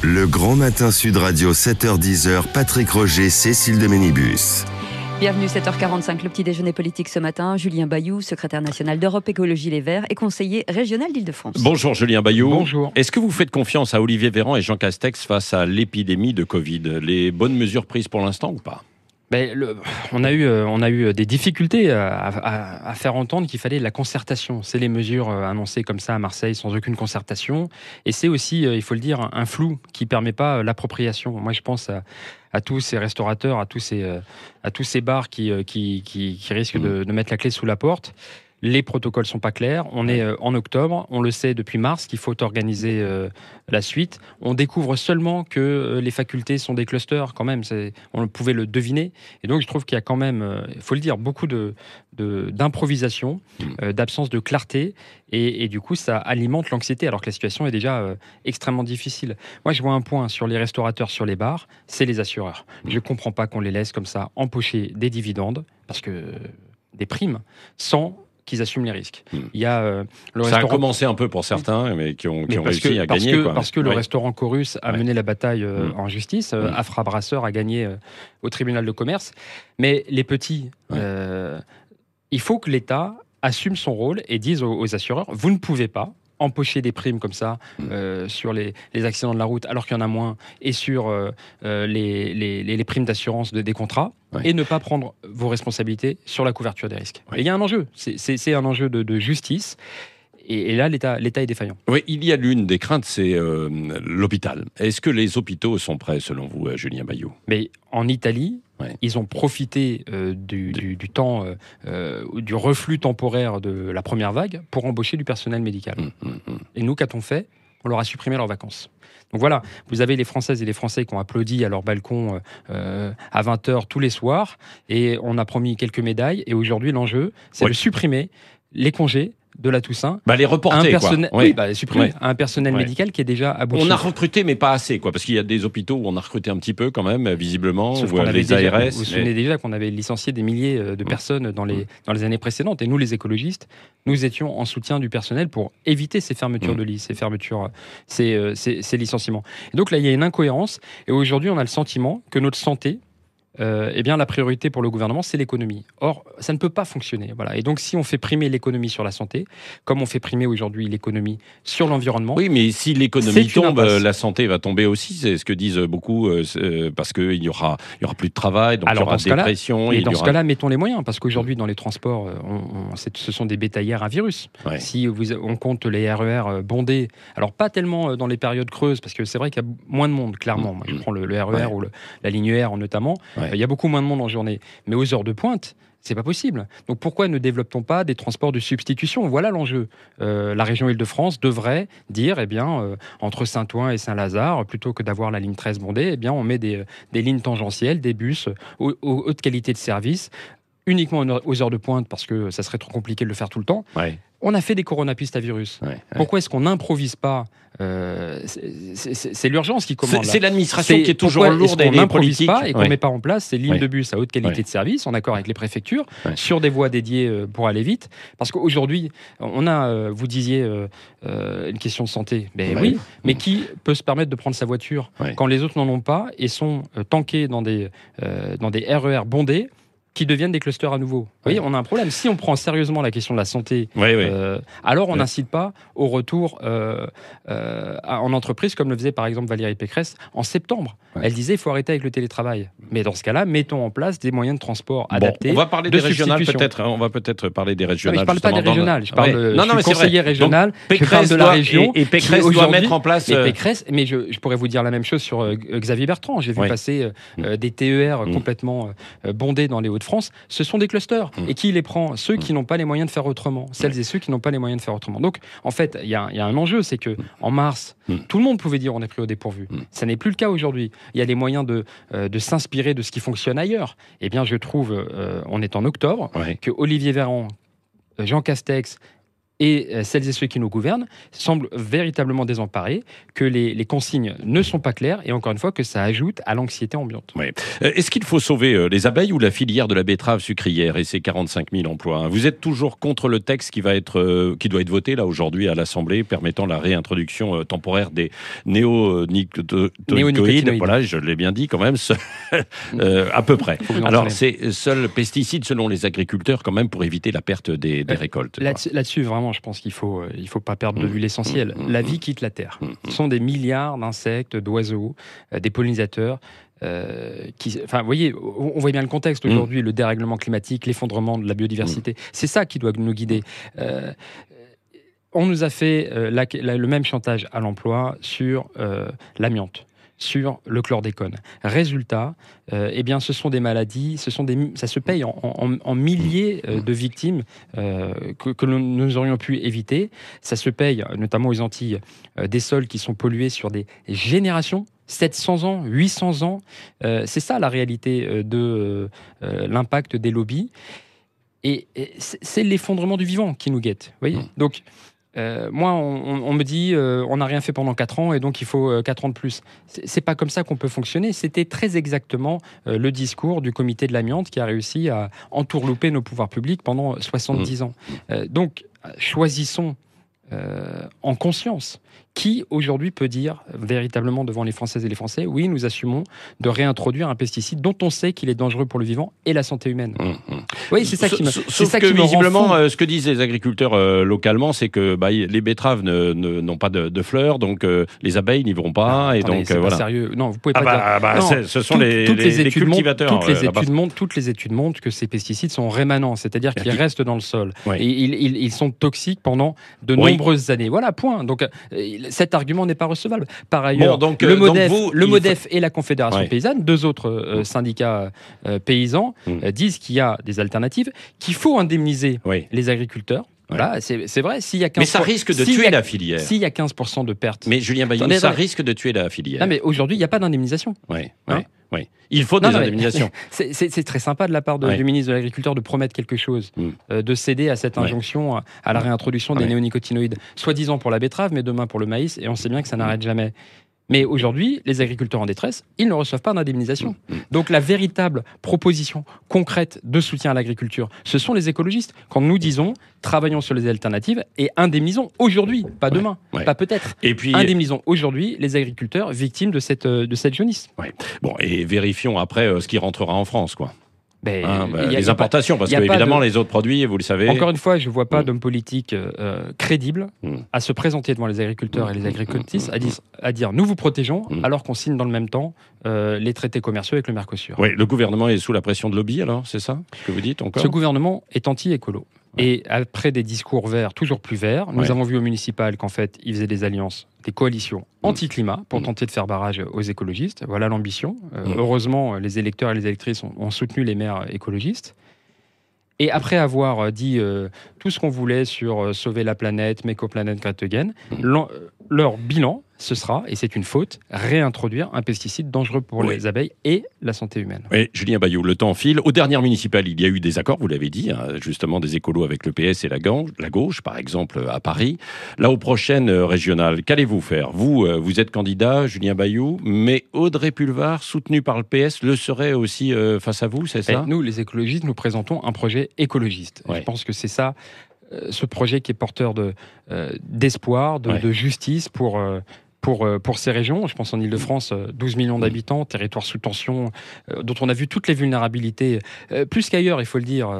Le Grand Matin Sud Radio, 7h-10h, Patrick Roger, Cécile de Ménibus. Bienvenue, 7h45, le petit déjeuner politique ce matin. Julien Bayou, secrétaire national d'Europe Écologie Les Verts et conseiller régional d'Île-de-France. Bonjour Julien Bayou. Bonjour. Est-ce que vous faites confiance à Olivier Véran et Jean Castex face à l'épidémie de Covid ? Les bonnes mesures prises pour l'instant ou pas ? On a eu des difficultés à faire entendre qu'il fallait de la concertation. C'est les mesures annoncées comme ça à Marseille sans aucune concertation. Et c'est aussi, il faut le dire, un flou qui ne permet pas l'appropriation. Moi, je pense à tous ces restaurateurs, à tous ces bars qui risquent de mettre la clé sous la porte. Les protocoles sont pas clairs. On est en octobre. On le sait depuis mars qu'il faut organiser la suite. On découvre seulement que les facultés sont des clusters quand même. On pouvait le deviner. Et donc je trouve qu'il y a quand même, il faut le dire, beaucoup d'improvisation, d'absence de clarté. Et du coup, ça alimente l'anxiété alors que la situation est déjà extrêmement difficile. Moi, je vois un point sur les restaurateurs, sur les bars, c'est les assureurs. Je comprends pas qu'on les laisse comme ça empocher des dividendes, parce que des primes, sans qu'ils assument les risques. Il y a, ça a commencé un peu pour certains, mais qui ont réussi à gagner. Parce que le restaurant Chorus a mené la bataille en justice. Afra Brasseur a gagné au tribunal de commerce. Mais les petits, il faut que l'État assume son rôle et dise aux assureurs, vous ne pouvez pas empocher des primes comme ça sur les accidents de la route alors qu'il y en a moins, et sur les primes d'assurance des contrats, et ne pas prendre vos responsabilités sur la couverture des risques. Et il y a un enjeu, c'est un enjeu de justice. Et là, l'État est défaillant. Oui, il y a l'une des craintes, c'est l'hôpital. Est-ce que les hôpitaux sont prêts, selon vous, Julien Bayou ? Mais en Italie, ils ont profité du temps, du reflux temporaire de la première vague pour embaucher du personnel médical. Et nous, qu'a-t-on fait ? On leur a supprimé leurs vacances. Donc voilà, vous avez les Françaises et les Français qui ont applaudi à leur balcon à 20h tous les soirs, et on a promis quelques médailles, et aujourd'hui, l'enjeu, c'est de supprimer les congés de la Toussaint. Les reporter, supprimer un personnel médical qui est déjà à bout de souffle. On a souffle. Recruté, mais pas assez, parce qu'il y a des hôpitaux où on a recruté un petit peu quand même, visiblement, Sauf où qu'on les avait ARS... Vous vous souvenez déjà qu'on avait licencié des milliers de personnes dans les années précédentes, et nous, les écologistes, nous étions en soutien du personnel pour éviter ces fermetures de lits, ces licenciements. Et donc là, il y a une incohérence, et aujourd'hui, on a le sentiment que notre santé, la priorité pour le gouvernement, c'est l'économie. Or, ça ne peut pas fonctionner. Voilà. Et donc, si on fait primer l'économie sur la santé, comme on fait primer aujourd'hui l'économie sur l'environnement... Oui, mais si l'économie tombe, la santé va tomber aussi. C'est ce que disent beaucoup, parce qu'il y aura plus de travail, donc il y aura des pressions. Et dans ce cas-là, mettons les moyens, parce qu'aujourd'hui, dans les transports, ce sont des bétaillères à virus. Si on compte les RER bondés, alors pas tellement dans les périodes creuses, parce que c'est vrai qu'il y a moins de monde, clairement. Moi, je prends le RER ou la ligne R notamment. Il y a beaucoup moins de monde en journée. Mais aux heures de pointe, c'est pas possible. Donc pourquoi ne développe-t-on pas des transports de substitution ? Voilà l'enjeu. La région Île-de-France devrait dire, entre Saint-Ouen et Saint-Lazare, plutôt que d'avoir la ligne 13 bondée, on met des lignes tangentielles, des bus haute qualité de service, uniquement aux heures de pointe, parce que ça serait trop compliqué de le faire tout le temps. On a fait des coronapistes à virus. Pourquoi est-ce qu'on n'improvise pas ? C'est l'urgence qui commande. C'est l'administration qui est toujours lourde et les politiques. Et qu'on ne met pas en place ces lignes de bus à haute qualité de service, en accord avec les préfectures, sur des voies dédiées pour aller vite. Parce qu'aujourd'hui, on a, vous disiez, une question de santé. Mais qui peut se permettre de prendre sa voiture quand les autres n'en ont pas et sont tankés dans des RER bondés qui deviennent des clusters à nouveau. Vous voyez, on a un problème. Si on prend sérieusement la question de la santé, alors on n'incite pas au retour en entreprise, comme le faisait par exemple Valérie Pécresse en septembre. Elle disait il faut arrêter avec le télétravail. Mais dans ce cas-là, mettons en place des moyens de transport adaptés. On va parler des régionales peut-être. On va peut-être parler des régionales. Je ne parle pas des régionales. Je parle je suis conseiller régional. Je parle de la région. Et Pécresse doit mettre en place... Mais je pourrais vous dire la même chose sur Xavier Bertrand. J'ai vu passer des TER complètement bondés dans les Hauts-de-France. Ce sont des clusters. Et qui les prend ? Ceux qui n'ont pas les moyens de faire autrement. Celles et ceux qui n'ont pas les moyens de faire autrement. Donc, en fait, il y a un enjeu, c'est que en mars, tout le monde pouvait dire on est pris au dépourvu. Ça n'est plus le cas aujourd'hui. Il y a les moyens de s'inspirer de ce qui fonctionne ailleurs. Eh bien, je trouve, on est en octobre, que Olivier Véran, Jean Castex Et celles et ceux qui nous gouvernent semblent véritablement désemparés, que les consignes ne sont pas claires, et encore une fois que ça ajoute à l'anxiété ambiante. Oui. Est-ce qu'il faut sauver les abeilles ou la filière de la betterave sucrière et ses 45 000 emplois ? Vous êtes toujours contre le texte qui doit être voté là aujourd'hui à l'Assemblée, permettant la réintroduction temporaire des néonicotinoïdes. Voilà, je l'ai bien dit quand même, à peu près. Alors, c'est seul pesticide selon les agriculteurs quand même pour éviter la perte des récoltes. Là-dessus, vraiment, je pense qu'il faut pas perdre de vue l'essentiel. La vie quitte la Terre. Ce sont des milliards d'insectes, d'oiseaux, des pollinisateurs. Vous voyez, on voit bien le contexte aujourd'hui, le dérèglement climatique, l'effondrement de la biodiversité. C'est ça qui doit nous guider. On nous a fait le même chantage à l'emploi sur l'amiante, sur le chlordécone. Résultat, ce sont des maladies, ça se paye en milliers de victimes que nous aurions pu éviter. Ça se paye, notamment aux Antilles, des sols qui sont pollués sur des générations. 700 ans, 800 ans, c'est ça la réalité de l'impact des lobbies. Et c'est l'effondrement du vivant qui nous guette. Vous voyez ? Donc, moi, on me dit on n'a rien fait pendant 4 ans et donc il faut 4 ans de plus. C'est pas comme ça qu'on peut fonctionner. C'était très exactement le discours du comité de l'amiante qui a réussi à entourlouper nos pouvoirs publics pendant 70 ans. Donc, choisissons en conscience. Qui aujourd'hui peut dire véritablement devant les Françaises et les Français, oui, nous assumons de réintroduire un pesticide dont on sait qu'il est dangereux pour le vivant et la santé humaine. Oui, c'est ça qui me visiblement, ce que disent les agriculteurs localement, c'est que les betteraves n'ont pas de fleurs, donc les abeilles n'y vont pas. C'est voilà. Pas sérieux. Non, vous pouvez pas dire. Ce sont les cultivateurs. Toutes les études montrent que ces pesticides sont rémanents, c'est-à-dire qu'ils restent dans le sol. Oui. Et ils sont toxiques pendant de nombreuses années. Voilà, point. Donc cet argument n'est pas recevable. Par ailleurs, le MODEF et la Confédération paysanne, 2 autres syndicats paysans, disent qu'il y a des alternatives, qu'il faut indemniser les agriculteurs. Voilà, c'est vrai. Mais ça risque de tuer la filière. S'il y a 15% de pertes. Mais Julien Bayou, ça risque de tuer la filière. Non, mais aujourd'hui, il n'y a pas d'indemnisation. Oui. Il faut des indemnisations. C'est très sympa de la part du ministre de l'Agriculture de promettre quelque chose, de céder à cette injonction à la réintroduction des néonicotinoïdes, soi-disant pour la betterave, mais demain pour le maïs, et on sait bien que ça n'arrête jamais. Mais aujourd'hui, les agriculteurs en détresse, ils ne reçoivent pas d'indemnisation. Donc la véritable proposition concrète de soutien à l'agriculture, ce sont les écologistes. Quand nous disons, travaillons sur les alternatives et indemnisons aujourd'hui, pas demain, pas peut-être. Et puis, indemnisons aujourd'hui les agriculteurs victimes de cette jaunisse. Bon, et vérifions après ce qui rentrera en France, quoi. Les importations, parce que évidemment les autres produits, vous le savez. Encore une fois, je ne vois pas d'homme politique crédible à se présenter devant les agriculteurs et les agricultrices à dire nous vous protégeons, alors qu'on signe dans le même temps les traités commerciaux avec le Mercosur. Oui, le gouvernement est sous la pression de lobby, alors, c'est ça ce que vous dites encore ? Ce gouvernement est anti-écolo. Et après des discours verts, toujours plus verts, nous avons vu au municipal qu'en fait, ils faisaient des alliances, des coalitions anti-climat pour tenter de faire barrage aux écologistes. Voilà l'ambition. Heureusement, les électeurs et les électrices ont soutenu les maires écologistes. Et après avoir dit tout ce qu'on voulait sur sauver la planète, Make a Planet Great Again, leur bilan, ce sera, et c'est une faute, réintroduire un pesticide dangereux pour les abeilles et la santé humaine. Oui, Julien Bayou, le temps file. Aux dernières municipales, il y a eu des accords, vous l'avez dit, justement des écolos avec le PS et la gauche, par exemple, à Paris. Là, aux prochaines régionales, qu'allez-vous faire ? Vous êtes candidat, Julien Bayou, mais Audrey Pulvar, soutenue par le PS, le serait aussi face à vous, c'est ça ? Nous, les écologistes, nous présentons un projet écologiste. Je pense que c'est ça, ce projet qui est porteur d'espoir, de justice pour ces régions. Je pense en Ile-de-France, 12 millions d'habitants, territoire sous tension, dont on a vu toutes les vulnérabilités, plus qu'ailleurs, il faut le dire,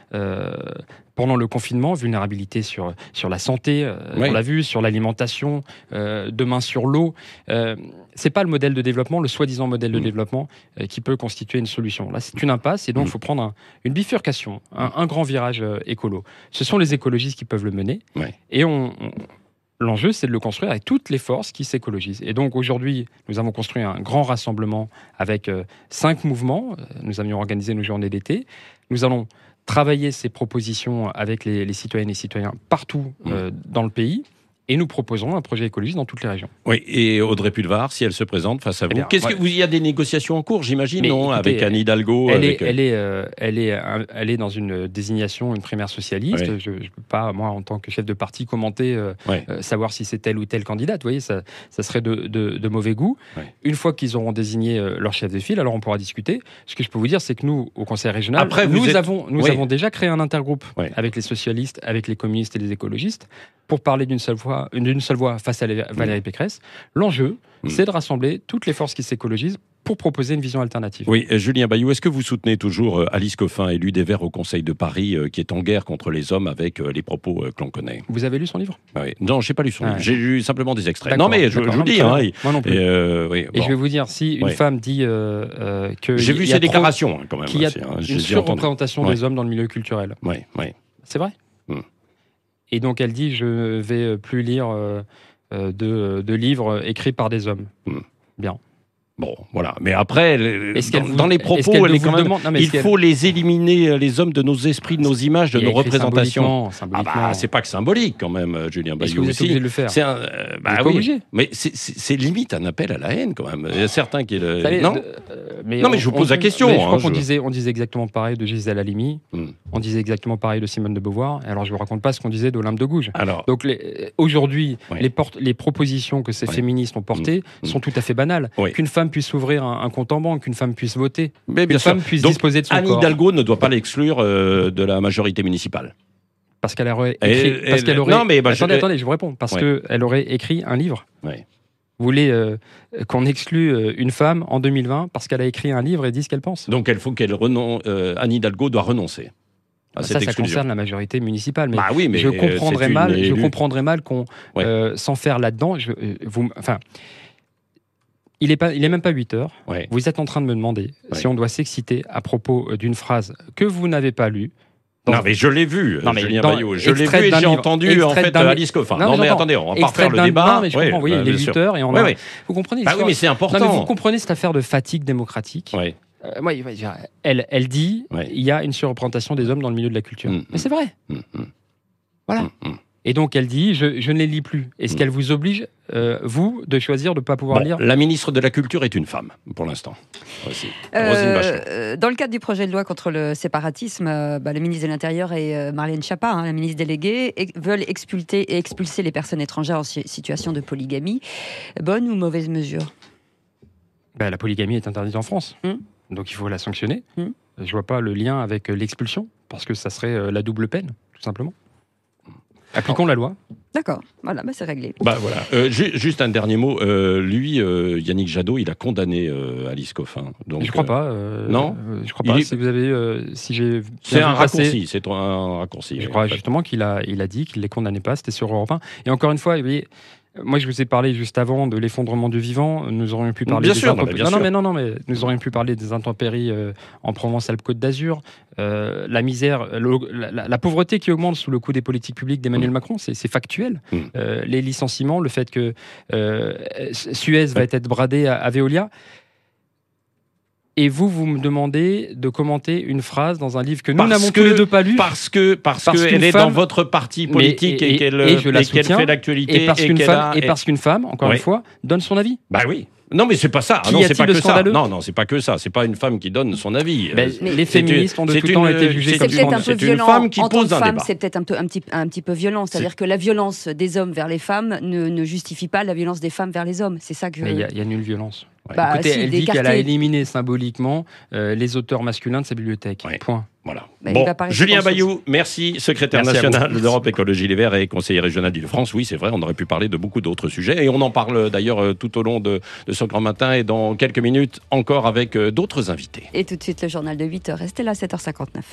pendant le confinement, vulnérabilité sur la santé, on l'a vu, sur l'alimentation, demain sur l'eau. C'est pas le modèle de développement, le soi-disant modèle de développement qui peut constituer une solution. Là, c'est une impasse et donc il faut prendre une bifurcation, un grand virage écolo. Ce sont les écologistes qui peuvent le mener et l'enjeu, c'est de le construire avec toutes les forces qui s'écologisent. Et donc aujourd'hui, nous avons construit un grand rassemblement avec 5 mouvements. Nous avions organisé nos journées d'été. Nous allons travailler ces propositions avec les citoyennes et citoyens partout dans le pays. Et nous proposons un projet écologiste dans toutes les régions. Oui, et Audrey Pulvar, si elle se présente face à vous. bien, Il y a des négociations en cours, j'imagine, Mais non, écoutez, avec Anne Hidalgo. Elle est dans une désignation, une primaire socialiste. Oui. Je ne peux pas, moi, en tant que chef de parti, commenter, savoir si c'est telle ou telle candidate. Vous voyez, ça serait de mauvais goût. Oui. Une fois qu'ils auront désigné leur chef de file, alors on pourra discuter. Ce que je peux vous dire, c'est que nous, au Conseil régional, Après, nous avons déjà créé un intergroupe Oui. avec les socialistes, avec les communistes et les écologistes pour parler d'une seule voix face à Valérie Pécresse. L'enjeu, c'est de rassembler toutes les forces qui s'écologisent pour proposer une vision alternative. Oui, Julien Bayou, est-ce que vous soutenez toujours Alice Coffin, élue des Verts au Conseil de Paris, qui est en guerre contre les hommes avec les propos que l'on connaît? Vous avez lu son livre? Oui. Non, je n'ai pas lu son livre. J'ai lu simplement des extraits. D'accord, Non, mais je vous dis. moi non plus. Et je vais vous dire, si une femme dit que... J'ai vu ses déclarations, quand même. Qu'il y a aussi, une surreprésentation des hommes dans le milieu culturel. Oui. C'est vrai. Et donc elle dit, je ne vais plus lire de livres écrits par des hommes. Bien. Bon, voilà. Mais après, dans les propos, elle est quand même. Il faut les éliminer, les hommes, de nos esprits, de nos images, de nos représentations. Symboliquement. C'est pas que symbolique, quand même, Julien Bayou. Est-ce que vous êtes obligé de le faire? C'est pas obligé. Mais c'est limite un appel à la haine, quand même. Il y a certains qui. Non, mais je vous pose la question. Je crois qu'on disait exactement pareil de Gisèle Halimi. On disait exactement pareil de Simone de Beauvoir. Alors, je vous raconte pas ce qu'on disait d'Olympe de Gouges. Donc, aujourd'hui, les propositions que ces féministes ont portées sont tout à fait banales. Qu'une femme puisse ouvrir un compte en banque, qu'une femme puisse voter, qu'une femme puisse disposer de son corps. Anne Hidalgo ne doit pas l'exclure de la majorité municipale. Parce qu'elle aurait écrit... Attendez, je vous réponds. Parce qu'elle aurait écrit un livre. Vous voulez qu'on exclue une femme en 2020 parce qu'elle a écrit un livre et dit ce qu'elle pense? Donc il faut Anne Hidalgo doit renoncer. Ça concerne la majorité municipale. Mais, mais je comprendrais mal qu'on s'enferre là-dedans. Il est même pas 8 heures. Vous êtes en train de me demander si on doit s'exciter à propos d'une phrase que vous n'avez pas lue. Non, mais je l'ai vu, Julien Bayou. Je l'ai vu et j'ai entendu, en fait, Alice Coffin. Non, mais attendez, on va pas refaire le débat. Mais je comprends, vous voyez, il est 8 heures et on a... Vous comprenez? Oui, mais c'est important. Non, mais vous comprenez cette affaire de fatigue démocratique? Elle dit il y a une surreprésentation des hommes dans le milieu de la culture. Mais c'est vrai. Voilà. Et donc elle dit, je ne les lis plus. Est-ce qu'elle vous oblige, vous, de choisir de ne pas pouvoir lire? La ministre de la Culture est une femme, pour l'instant. Dans le cadre du projet de loi contre le séparatisme, le ministre de l'Intérieur et Marlène Schiappa, la ministre déléguée, veulent expulser les personnes étrangères en situation de polygamie. Bonne ou mauvaise mesure? La polygamie est interdite en France. Donc il faut la sanctionner. Je ne vois pas le lien avec l'expulsion, parce que ça serait la double peine, tout simplement. Appliquons la loi. D'accord, voilà, c'est réglé. Juste un dernier mot. Yannick Jadot, il a condamné Alice Coffin. Donc, je ne crois pas. Non, je ne crois pas. Si vous avez, c'est un raccourci. C'est un raccourci. Je crois justement qu'il a dit qu'il ne les condamnait pas. C'était sur Europe 1. Et encore une fois, vous voyez, moi, je vous ai parlé juste avant de l'effondrement du vivant. Nous aurions pu parler nous aurions pu parler des intempéries en Provence-Alpes-Côte d'Azur, la misère, la pauvreté qui augmente sous le coup des politiques publiques d'Emmanuel Macron. C'est factuel. Les licenciements, le fait que Suez va être bradé à Veolia. Et vous me demandez de commenter une phrase dans un livre que nous n'avons tous les deux pas lu. Parce qu'elle est dans votre parti politique et qu'elle fait l'actualité. Et parce qu'une femme, encore une fois, donne son avis. Oui. Non, mais c'est pas ça. Non, c'est pas que ça. Non, c'est pas que ça. C'est pas une femme qui donne son avis. Les féministes ont de tout temps été jugées comme scandaleuses. C'est peut-être un peu violent. En tant que femme, c'est peut-être un petit peu violent. C'est-à-dire que la violence des hommes vers les femmes ne justifie pas la violence des femmes vers les hommes. C'est ça que. Il y a nulle violence. Écoutez, elle dit qu'elle a éliminé symboliquement les auteurs masculins de sa bibliothèque. Point. Voilà. Julien Bayou, merci, secrétaire national d'Europe Écologie Les Verts et conseiller régional d'Île-de-France. Oui, c'est vrai, on aurait pu parler de beaucoup d'autres sujets et on en parle d'ailleurs tout au long de ce grand matin et dans quelques minutes encore avec d'autres invités. Et tout de suite le journal de 8h. Restez là, 7h59.